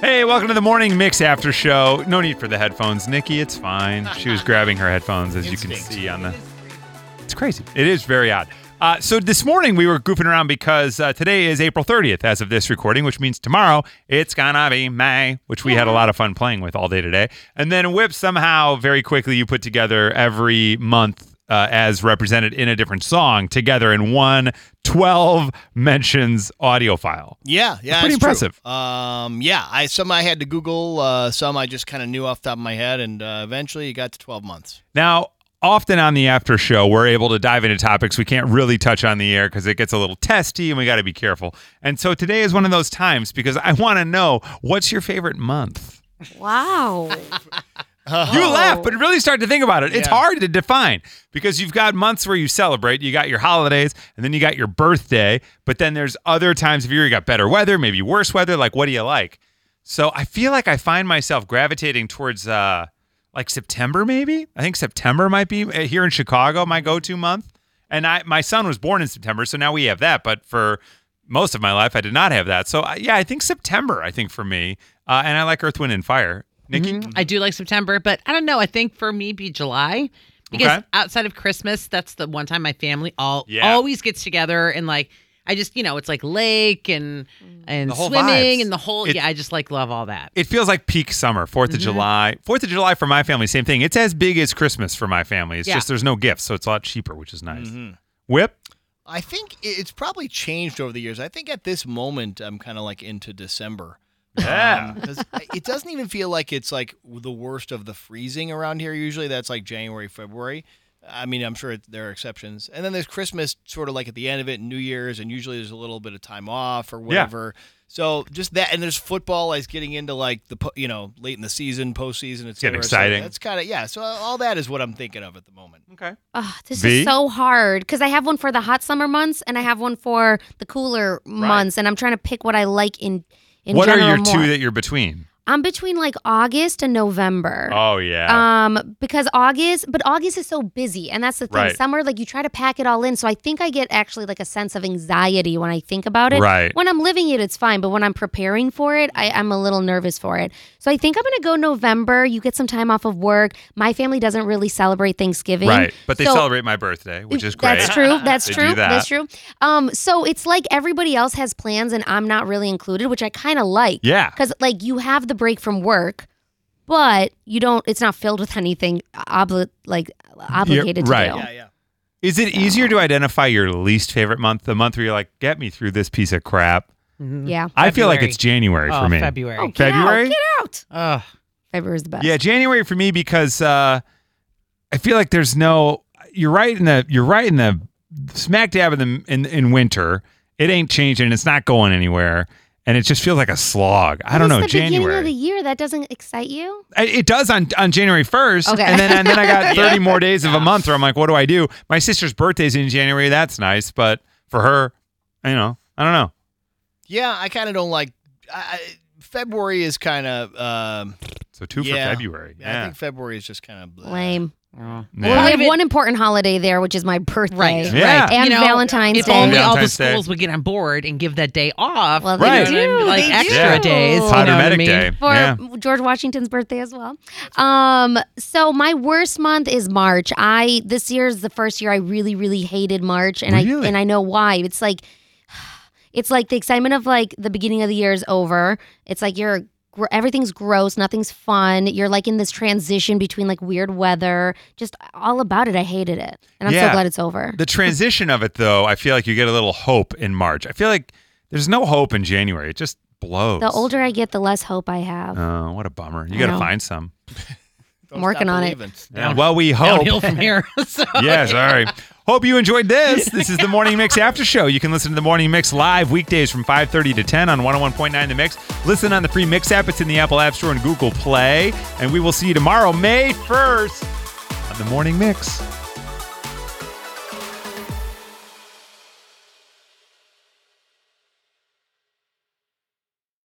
Hey, welcome to the Morning Mix After Show. No need for the headphones, Nikki. It's fine. She was grabbing her headphones, as you can see on the... It's crazy. It is very odd. So this morning we were goofing around because today is April 30th as of this recording, which means tomorrow it's gonna be May, which we had a lot of fun playing with all day today. And then Whip, somehow very quickly you put together every month as represented in a different song together in one 12 mentions audio file. Yeah, pretty impressive. Some I had to Google, some I just kind of knew off the top of my head, and eventually it got to 12 months. Now, often on the after show, we're able to dive into topics we can't really touch on the air because it gets a little testy and we got to be careful. And so today is one of those times because I want to know, what's your favorite month? Wow. You laugh, but really start to think about it. It's Yeah. hard to define because you've got months where you celebrate. You got your holidays, and then you got your birthday. But then there's other times of year you got better weather, maybe worse weather. Like, what do you like? So I feel like I find myself gravitating towards like September, maybe. I think September might be here in Chicago my go-to month. And my son was born in September, so now we have that. But for most of my life, I did not have that. So yeah, I think September. I think for me, and I like Earth, Wind, and Fire. Nikki? Mm-hmm. I do like September, but I don't know. I think for me, be July. Because outside of Christmas, that's the one time my family always gets together and like, I just, it's like lake and The whole swimming vibes. and the whole, I just love all that. It feels like peak summer, 4th of July. 4th of July for my family, same thing. It's as big as Christmas for my family. It's just there's no gifts, so it's a lot cheaper, which is nice. Whip? I think it's probably changed over the years. I think at this moment, I'm kind of like into December. Yeah. Because it doesn't even feel like it's like the worst of the freezing around here. Usually that's like January, February. I mean, I'm sure there are exceptions. And then there's Christmas sort of like at the end of it, and New Year's, and usually there's a little bit of time off or whatever. So just that, and there's football is getting into like the, late in the season, postseason, et cetera. Getting exciting. So that's kind of, so all that is what I'm thinking of at the moment. Okay. This V? is so hard because I have one for the hot summer months and I have one for the cooler months, and I'm trying to pick what I like in What are general your more. two that you're between? I'm between like August and November. Oh, yeah. Because August is so busy, and that's the thing. Right. Summer, like you try to pack it all in, so I think I get actually like a sense of anxiety when I think about it. Right. When I'm living it, it's fine, but when I'm preparing for it, I'm a little nervous for it. So I think I'm gonna go November. You get some time off of work. My family doesn't really celebrate Thanksgiving, Right. But they so- celebrate my birthday, which is great. That's true. That's They true. do that. That's true. So it's like everybody else has plans and I'm not really included, which I kind of like. Yeah. Because like you have the break from work, but you don't. It's not filled with anything obligated to right. do. Yeah. Is it easier to identify your least favorite month, the month where you're like, get me through this piece of crap? Yeah. I feel like February. it's January for me. February. Oh, get February? Out, get out. Ugh. February is the best. Yeah, January for me because I feel like there's no. You're right in the smack dab in winter. It ain't changing. It's not going anywhere, and it just feels like a slog. I don't know. It's the beginning of the January. year. That doesn't excite you? It does on January 1st, Okay. and then I got 30 more days of a month where I'm like, what do I do? My sister's birthday's in January. That's nice, but for her, I don't know. Yeah, I kind of don't like. February is kind of. So 2 for February. I Yeah. think February is just kind of Lame. Yeah. Well, we have one important holiday there, which is my birthday. Right. Yeah. Right. And Valentine's if Day. only all the Valentine's Day. schools would get on board and give that day off. Well, Right. they do. Like They extra do. days. Powder you know what I Medic mean? Day. For Yeah. George Washington's birthday as well. So my worst month is March. This year is the first year I really, really hated March, and Really? I know why. It's like the excitement of like the beginning of the year is over. It's like everything's gross, nothing's fun. You're like in this transition between like weird weather. Just all about it. I hated it, and I'm so Yeah. glad it's over. The transition of it, though, I feel like you get a little hope in March. I feel like there's no hope in January. It just blows. The older I get, the less hope I have. Oh, what a bummer. You I got to know. find some. I'm working on it. Yeah, well, we hope. Downhill from here. So, Yeah, sorry. Hope you enjoyed this. This is the Morning Mix After Show. You can listen to the Morning Mix live weekdays from 5:30 to 10 on 101.9 The Mix. Listen on the free Mix app. It's in the Apple App Store and Google Play. And we will see you tomorrow, May 1st, on the Morning Mix.